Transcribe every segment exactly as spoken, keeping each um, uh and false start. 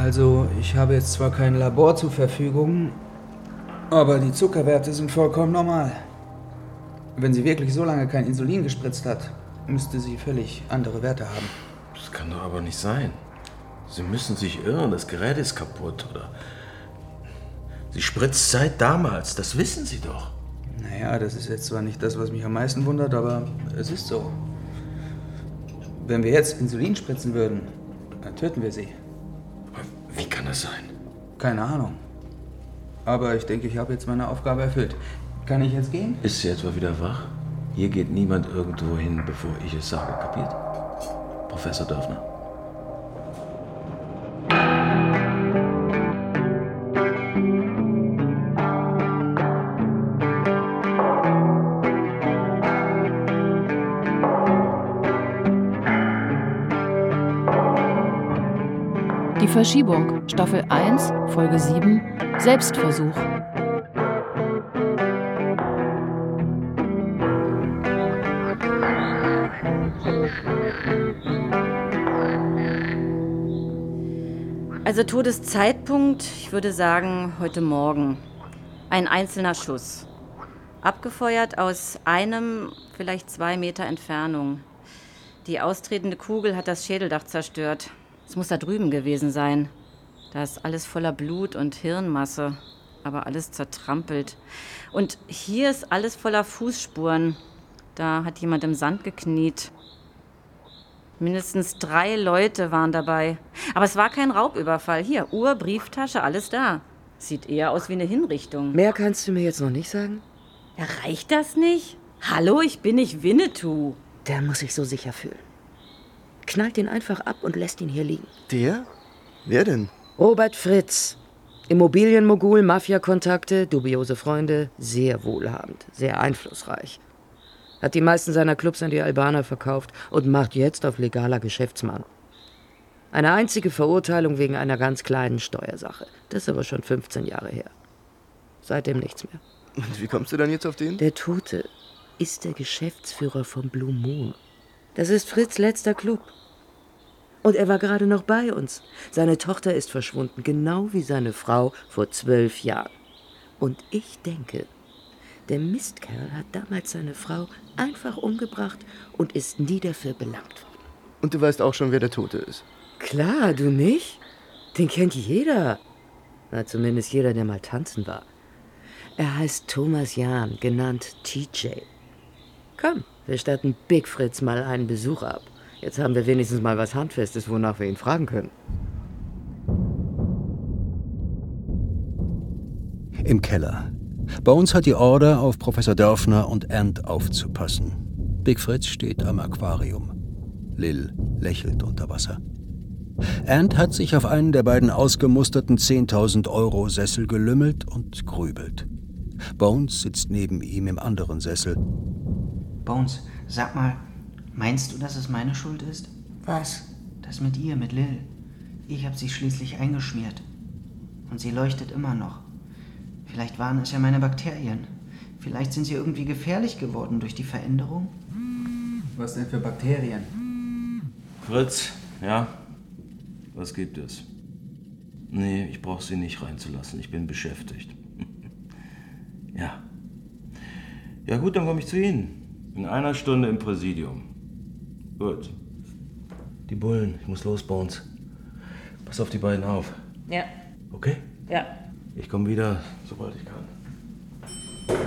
Also, ich habe jetzt zwar kein Labor zur Verfügung, aber die Zuckerwerte sind vollkommen normal. Wenn sie wirklich so lange kein Insulin gespritzt hat, müsste sie völlig andere Werte haben. Das kann doch aber nicht sein. Sie müssen sich irren, das Gerät ist kaputt, oder? Sie spritzt seit damals, das wissen Sie doch. Naja, das ist jetzt zwar nicht das, was mich am meisten wundert, aber es ist so. Wenn wir jetzt Insulin spritzen würden, dann töten wir sie. Wie kann das sein? Keine Ahnung. Aber ich denke, ich habe jetzt meine Aufgabe erfüllt. Kann ich jetzt gehen? Ist sie etwa wieder wach? Hier geht niemand irgendwo hin, bevor ich es sage, kapiert? Professor Dörfner. Die Verschiebung, Staffel eins, Folge sieben, Selbstversuch. Also Todeszeitpunkt, ich würde sagen, heute Morgen. Ein einzelner Schuss. Abgefeuert aus einem, vielleicht zwei Meter Entfernung. Die austretende Kugel hat das Schädeldach zerstört. Es muss da drüben gewesen sein. Da ist alles voller Blut und Hirnmasse, aber alles zertrampelt. Und hier ist alles voller Fußspuren. Da hat jemand im Sand gekniet. Mindestens drei Leute waren dabei. Aber es war kein Raubüberfall. Hier, Uhr, Brieftasche, alles da. Sieht eher aus wie eine Hinrichtung. Mehr kannst du mir jetzt noch nicht sagen? Ja, reicht das nicht? Hallo, ich bin nicht Winnetou. Der muss sich so sicher fühlen. Knallt ihn einfach ab und lässt ihn hier liegen. Der? Wer denn? Robert Fritz. Immobilienmogul, Mafia-Kontakte, dubiose Freunde, sehr wohlhabend, sehr einflussreich. Hat die meisten seiner Clubs an die Albaner verkauft und macht jetzt auf legaler Geschäftsmann. Eine einzige Verurteilung wegen einer ganz kleinen Steuersache. Das ist aber schon fünfzehn Jahre her. Seitdem nichts mehr. Und wie kommst du dann jetzt auf den? Der Tote ist der Geschäftsführer von Blue Moon. Das ist Fritz' letzter Club. Und er war gerade noch bei uns. Seine Tochter ist verschwunden, genau wie seine Frau vor zwölf Jahren. Und ich denke, der Mistkerl hat damals seine Frau einfach umgebracht und ist nie dafür belangt worden. Und du weißt auch schon, wer der Tote ist? Klar, du nicht? Den kennt jeder. Na, zumindest jeder, der mal tanzen war. Er heißt Thomas Jahn, genannt T J. Komm, wir statten Big Fritz mal einen Besuch ab. Jetzt haben wir wenigstens mal was Handfestes, wonach wir ihn fragen können. Im Keller. Bones hat die Order, auf Professor Dörfner und Ant aufzupassen. Big Fritz steht am Aquarium. Lil lächelt unter Wasser. Ant hat sich auf einen der beiden ausgemusterten zehntausend Euro Sessel gelümmelt und grübelt. Bones sitzt neben ihm im anderen Sessel. Bones, sag mal, meinst du, dass es meine Schuld ist? Was? Das mit ihr, mit Lil. Ich habe sie schließlich eingeschmiert. Und sie leuchtet immer noch. Vielleicht waren es ja meine Bakterien. Vielleicht sind sie irgendwie gefährlich geworden durch die Veränderung. Was denn für Bakterien? Fritz, ja? Was gibt es? Nee, ich brauche sie nicht reinzulassen. Ich bin beschäftigt. Ja. Ja gut, dann komme ich zu Ihnen. In einer Stunde im Präsidium. Gut. Die Bullen, ich muss los, Bones. Pass auf die beiden auf. Ja. Okay? Ja. Ich komme wieder, sobald ich kann.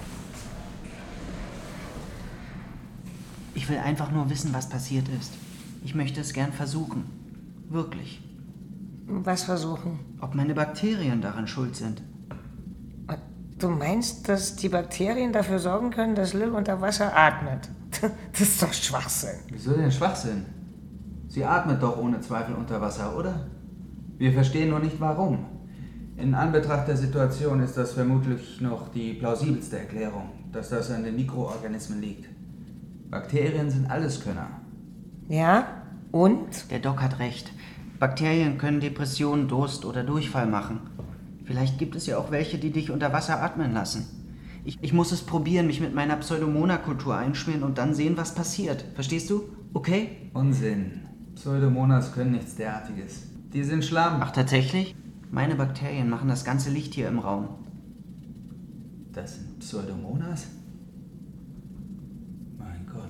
Ich will einfach nur wissen, was passiert ist. Ich möchte es gern versuchen. Wirklich. Was versuchen? Ob meine Bakterien daran schuld sind. Du meinst, dass die Bakterien dafür sorgen können, dass Lil unter Wasser atmet? Das ist doch Schwachsinn. Wieso denn Schwachsinn? Sie atmet doch ohne Zweifel unter Wasser, oder? Wir verstehen nur nicht, warum. In Anbetracht der Situation ist das vermutlich noch die plausibelste Erklärung, dass das an den Mikroorganismen liegt. Bakterien sind Alleskönner. Ja? Und? Der Doc hat recht. Bakterien können Depressionen, Durst oder Durchfall machen. Vielleicht gibt es ja auch welche, die dich unter Wasser atmen lassen. Ich, ich muss es probieren, mich mit meiner Pseudomonas-Kultur einschmieren und dann sehen, was passiert. Verstehst du? Okay? Unsinn. Pseudomonas können nichts derartiges. Die sind Schlamm. Ach, tatsächlich? Meine Bakterien machen das ganze Licht hier im Raum. Das sind Pseudomonas? Mein Gott.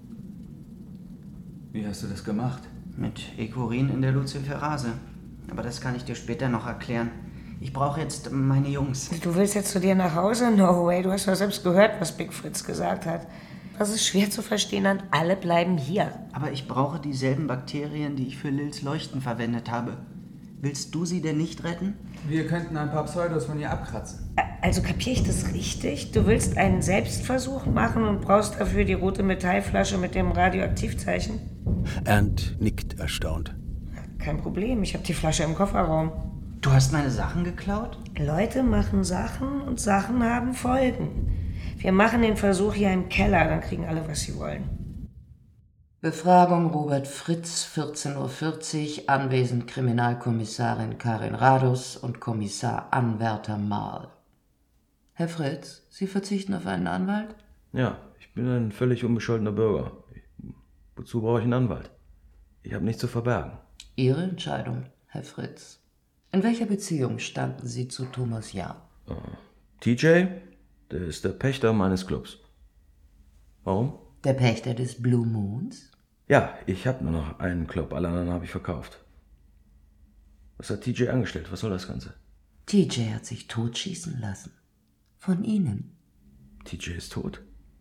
Wie hast du das gemacht? Mit Ecurin in der Luciferase. Aber das kann ich dir später noch erklären. Ich brauche jetzt meine Jungs. Du willst jetzt zu dir nach Hause? No way, du hast doch selbst gehört, was Big Fritz gesagt hat. Das ist schwer zu verstehen, dann alle bleiben hier. Aber ich brauche dieselben Bakterien, die ich für Lils Leuchten verwendet habe. Willst du sie denn nicht retten? Wir könnten ein paar Pseudos von ihr abkratzen. Also kapiere ich das richtig? Du willst einen Selbstversuch machen und brauchst dafür die rote Metallflasche mit dem Radioaktivzeichen? Ernst nickt erstaunt. Kein Problem, ich habe die Flasche im Kofferraum. Du hast meine Sachen geklaut? Leute machen Sachen und Sachen haben Folgen. Wir machen den Versuch hier im Keller, dann kriegen alle, was sie wollen. Befragung Robert Fritz, vierzehn Uhr vierzig, anwesend Kriminalkommissarin Karin Radus und Kommissar Anwärter Mahl. Herr Fritz, Sie verzichten auf einen Anwalt? Ja, ich bin ein völlig unbescholtener Bürger. Wozu brauche ich einen Anwalt? Ich habe nichts zu verbergen. Ihre Entscheidung, Herr Fritz. In welcher Beziehung standen Sie zu Thomas Jahr? Uh, T J, der ist der Pächter meines Clubs. Warum? Der Pächter des Blue Moons? Ja, ich habe nur noch einen Club, alle anderen habe ich verkauft. Was hat T J angestellt? Was soll das Ganze? T J hat sich totschießen lassen. Von Ihnen. T J ist tot.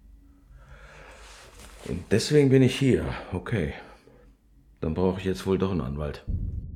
Und deswegen bin ich hier. Okay. Dann brauche ich jetzt wohl doch einen Anwalt.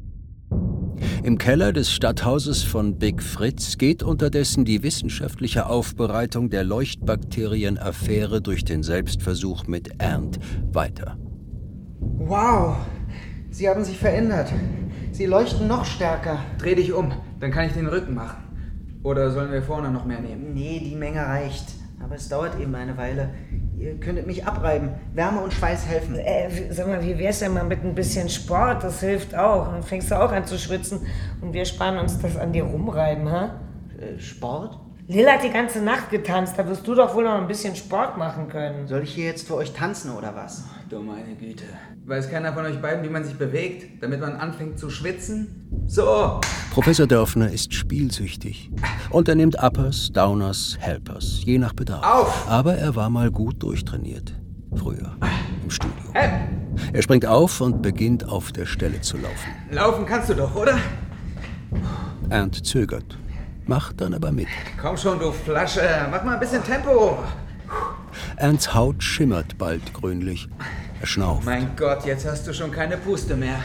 Im Keller des Stadthauses von Big Fritz geht unterdessen die wissenschaftliche Aufbereitung der Leuchtbakterien-Affäre durch den Selbstversuch mit Ernst weiter. Wow, sie haben sich verändert. Sie leuchten noch stärker. Dreh dich um, dann kann ich den Rücken machen. Oder sollen wir vorne noch mehr nehmen? Nee, die Menge reicht. Aber es dauert eben eine Weile. Ihr könntet mich abreiben. Wärme und Schweiß helfen. Äh, sag mal, wie wär's denn mal mit ein bisschen Sport? Das hilft auch. Dann fängst du auch an zu schwitzen. Und wir sparen uns das an dir rumreiben, ha? Äh, Sport? Lil hat die ganze Nacht getanzt. Da wirst du doch wohl noch ein bisschen Sport machen können. Soll ich hier jetzt für euch tanzen oder was? Ach, du meine Güte. Weiß keiner von euch beiden, wie man sich bewegt, damit man anfängt zu schwitzen? So! Professor Dörfner ist spielsüchtig und er nimmt Uppers, Downers, Helpers, je nach Bedarf. Auf! Aber er war mal gut durchtrainiert. Früher, im Studio. Hey. Er springt auf und beginnt auf der Stelle zu laufen. Laufen kannst du doch, oder? Ernst zögert, macht dann aber mit. Komm schon, du Flasche, mach mal ein bisschen Tempo. Ernsts Haut schimmert bald grünlich. Er schnauft. Mein Gott, jetzt hast du schon keine Puste mehr.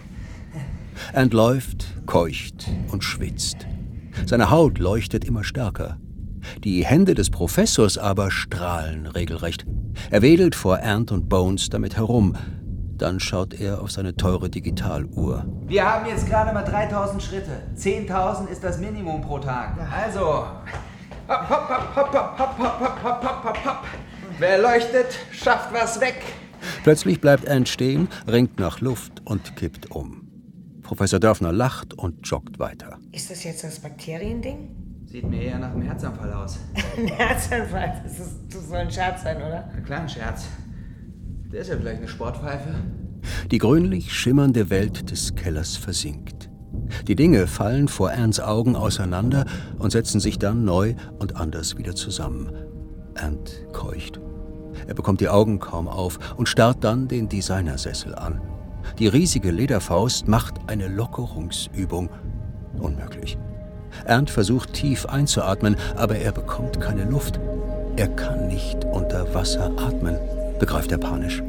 Ernst läuft, keucht und schwitzt. Seine Haut leuchtet immer stärker. Die Hände des Professors aber strahlen regelrecht. Er wedelt vor Ernst und Bones damit herum. Dann schaut er auf seine teure Digitaluhr. Wir haben jetzt gerade mal dreitausend Schritte. zehntausend ist das Minimum pro Tag. Also, hopp, hopp, hopp, hopp, hopp, hopp, hopp, hopp, hopp, hopp, hopp. Wer leuchtet, schafft was weg. Plötzlich bleibt Ernst stehen, ringt nach Luft und kippt um. Professor Dörfner lacht und joggt weiter. Ist das jetzt das Bakteriending? Sieht mir eher nach einem Herzanfall aus. Ein Herzanfall? Das, ist, das soll ein Scherz sein, oder? Ein kleiner Scherz. Der ist ja vielleicht eine Sportpfeife. Die grünlich schimmernde Welt des Kellers versinkt. Die Dinge fallen vor Ernsts Augen auseinander und setzen sich dann neu und anders wieder zusammen. Ernst keucht. Er bekommt die Augen kaum auf und starrt dann den Designersessel an. Die riesige Lederfaust macht eine Lockerungsübung. Unmöglich. Ernst versucht tief einzuatmen, aber er bekommt keine Luft. Er kann nicht unter Wasser atmen, begreift er panisch.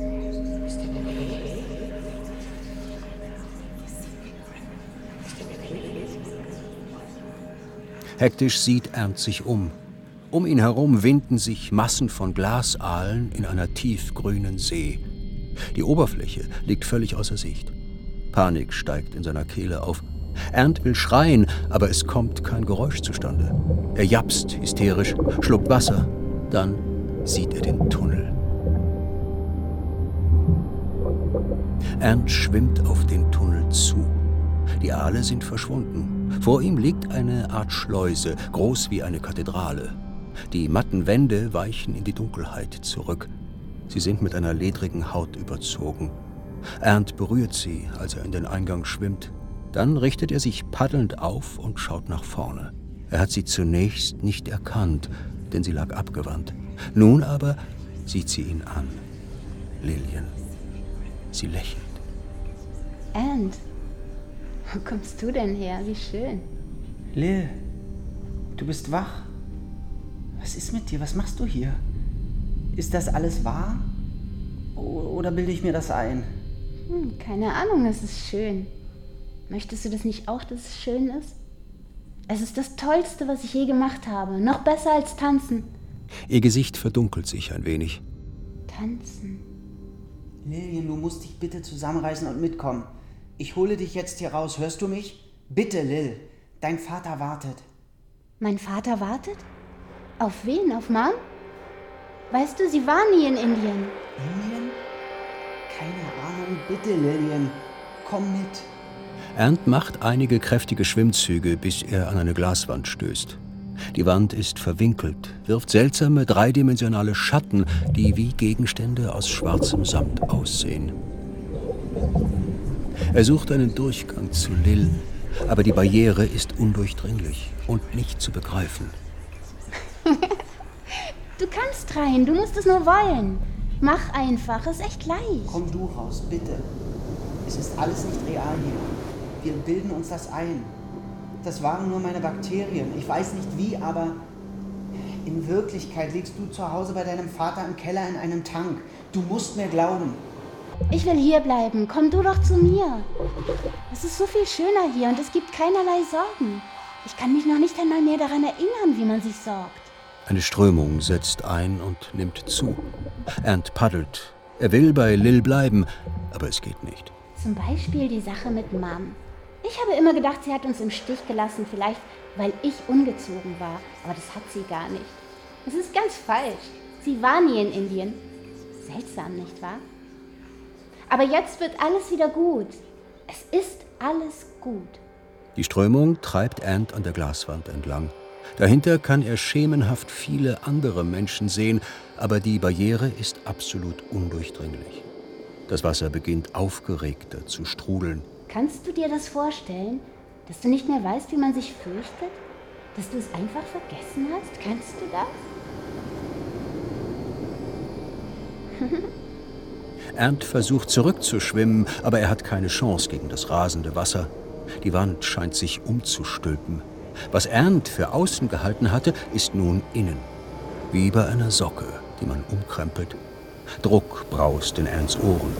Hektisch sieht Ernst sich um. Um ihn herum winden sich Massen von Glasaalen in einer tiefgrünen See. Die Oberfläche liegt völlig außer Sicht. Panik steigt in seiner Kehle auf. Ernst will schreien, aber es kommt kein Geräusch zustande. Er japst hysterisch, schluckt Wasser. Dann sieht er den Tunnel. Ernst schwimmt auf den Tunnel zu. Die Aale sind verschwunden. Vor ihm liegt eine Art Schleuse, groß wie eine Kathedrale. Die matten Wände weichen in die Dunkelheit zurück. Sie sind mit einer ledrigen Haut überzogen. Ernst berührt sie, als er in den Eingang schwimmt. Dann richtet er sich paddelnd auf und schaut nach vorne. Er hat sie zunächst nicht erkannt, denn sie lag abgewandt. Nun aber sieht sie ihn an. Lillian. Sie lächelt. Ant, wo kommst du denn her? Wie schön. Lil, du bist wach. Was ist mit dir? Was machst du hier? Ist das alles wahr? Oder bilde ich mir das ein? Hm, keine Ahnung, es ist schön. Möchtest du das nicht auch, dass es schön ist? Es ist das Tollste, was ich je gemacht habe. Noch besser als tanzen. Ihr Gesicht verdunkelt sich ein wenig. Tanzen. Lillian, du musst dich bitte zusammenreißen und mitkommen. Ich hole dich jetzt hier raus. Hörst du mich? Bitte, Lil. Dein Vater wartet. Mein Vater wartet? Auf wen? Auf Mom? Weißt du, sie war nie in Indien. Indien? Keine Ahnung. Bitte, Lillian. Komm mit. Ant macht einige kräftige Schwimmzüge, bis er an eine Glaswand stößt. Die Wand ist verwinkelt, wirft seltsame dreidimensionale Schatten, die wie Gegenstände aus schwarzem Samt aussehen. Er sucht einen Durchgang zu Lil, aber die Barriere ist undurchdringlich und nicht zu begreifen. Du kannst rein, du musst es nur wollen. Mach einfach, ist echt leicht. Komm du raus, bitte. Es ist alles nicht real hier. Wir bilden uns das ein. Das waren nur meine Bakterien. Ich weiß nicht wie, aber in Wirklichkeit liegst du zu Hause bei deinem Vater im Keller in einem Tank. Du musst mir glauben. Ich will hier bleiben. Komm du doch zu mir. Es ist so viel schöner hier und es gibt keinerlei Sorgen. Ich kann mich noch nicht einmal mehr daran erinnern, wie man sich sorgt. Eine Strömung setzt ein und nimmt zu. Ant paddelt. Er will bei Lil bleiben, aber es geht nicht. Zum Beispiel die Sache mit Mom. Ich habe immer gedacht, sie hat uns im Stich gelassen, vielleicht weil ich ungezogen war. Aber das hat sie gar nicht. Das ist ganz falsch. Sie war nie in Indien. Seltsam, nicht wahr? Aber jetzt wird alles wieder gut. Es ist alles gut. Die Strömung treibt Ant an der Glaswand entlang. Dahinter kann er schemenhaft viele andere Menschen sehen, aber die Barriere ist absolut undurchdringlich. Das Wasser beginnt aufgeregter zu strudeln. Kannst du dir das vorstellen, dass du nicht mehr weißt, wie man sich fürchtet? Dass du es einfach vergessen hast? Kannst du das? Ant versucht zurückzuschwimmen, aber er hat keine Chance gegen das rasende Wasser. Die Wand scheint sich umzustülpen. Was Ant für außen gehalten hatte, ist nun innen. Wie bei einer Socke, die man umkrempelt. Druck braust in Ants Ohren.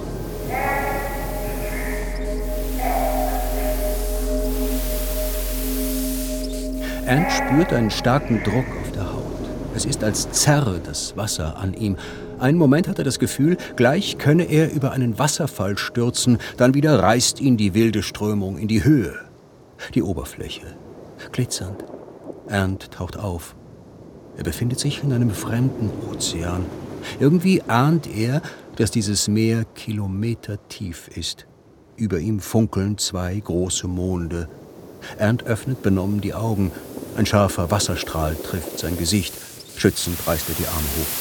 Ant spürt einen starken Druck auf der Haut. Es ist, als zerre das Wasser an ihm. Einen Moment hat er das Gefühl, gleich könne er über einen Wasserfall stürzen, dann wieder reißt ihn die wilde Strömung in die Höhe. Die Oberfläche, glitzernd. Ant taucht auf. Er befindet sich in einem fremden Ozean. Irgendwie ahnt er, dass dieses Meer kilometertief ist. Über ihm funkeln zwei große Monde. Ant öffnet benommen die Augen. Ein scharfer Wasserstrahl trifft sein Gesicht. Schützend reißt er die Arme hoch.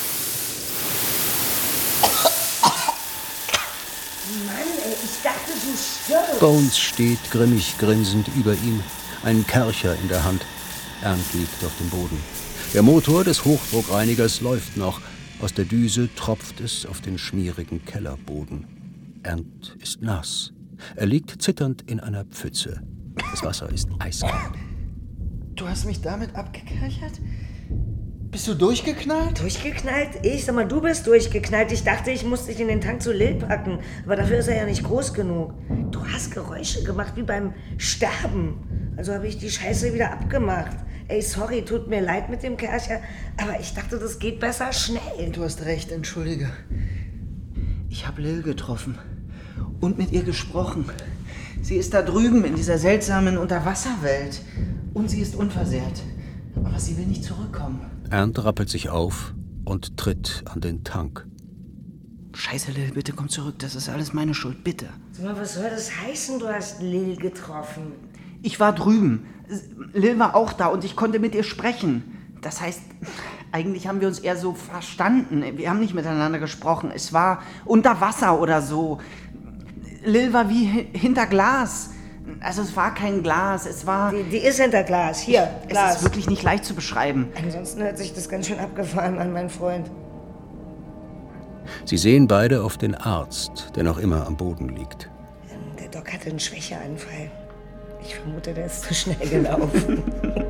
Mann, ey, ich dachte, du stirbst. Bones steht grimmig grinsend über ihm, einen Kercher in der Hand. Ant liegt auf dem Boden. Der Motor des Hochdruckreinigers läuft noch. Aus der Düse tropft es auf den schmierigen Kellerboden. Ant ist nass. Er liegt zitternd in einer Pfütze. Das Wasser ist eiskalt. Du hast mich damit abgekerchert? Bist du durchgeknallt? Durchgeknallt? Ich? Sag mal, du bist durchgeknallt. Ich dachte, ich muss dich in den Tank zu Lil packen. Aber dafür ist er ja nicht groß genug. Du hast Geräusche gemacht wie beim Sterben. Also habe ich die Scheiße wieder abgemacht. Ey, sorry, tut mir leid mit dem Kercher, aber ich dachte, das geht besser schnell. Du hast recht, entschuldige. Ich habe Lil getroffen und mit ihr gesprochen. Sie ist da drüben in dieser seltsamen Unterwasserwelt. Und sie ist unversehrt. Aber sie will nicht zurückkommen. Ant rappelt sich auf und tritt an den Tank. Scheiße, Lil, bitte komm zurück. Das ist alles meine Schuld, bitte. Sag mal, was soll das heißen, du hast Lil getroffen? Ich war drüben. Lil war auch da und ich konnte mit ihr sprechen. Das heißt, eigentlich haben wir uns eher so verstanden. Wir haben nicht miteinander gesprochen. Es war unter Wasser oder so. Lil war wie hinter Glas. Also es war kein Glas, es war... Die, die ist hinter Glas. Hier, ich, Glas. Es ist wirklich nicht leicht zu beschreiben. Ansonsten hört sich das ganz schön abgefahren an, mein Freund. Sie sehen beide auf den Arzt, der noch immer am Boden liegt. Der Doc hatte einen Schwächeanfall. Ich vermute, der ist zu schnell gelaufen.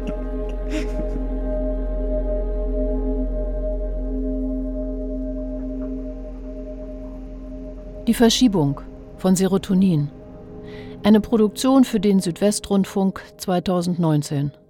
Die Verschiebung von Serotonin. Eine Produktion für den Südwestrundfunk zweitausendneunzehn.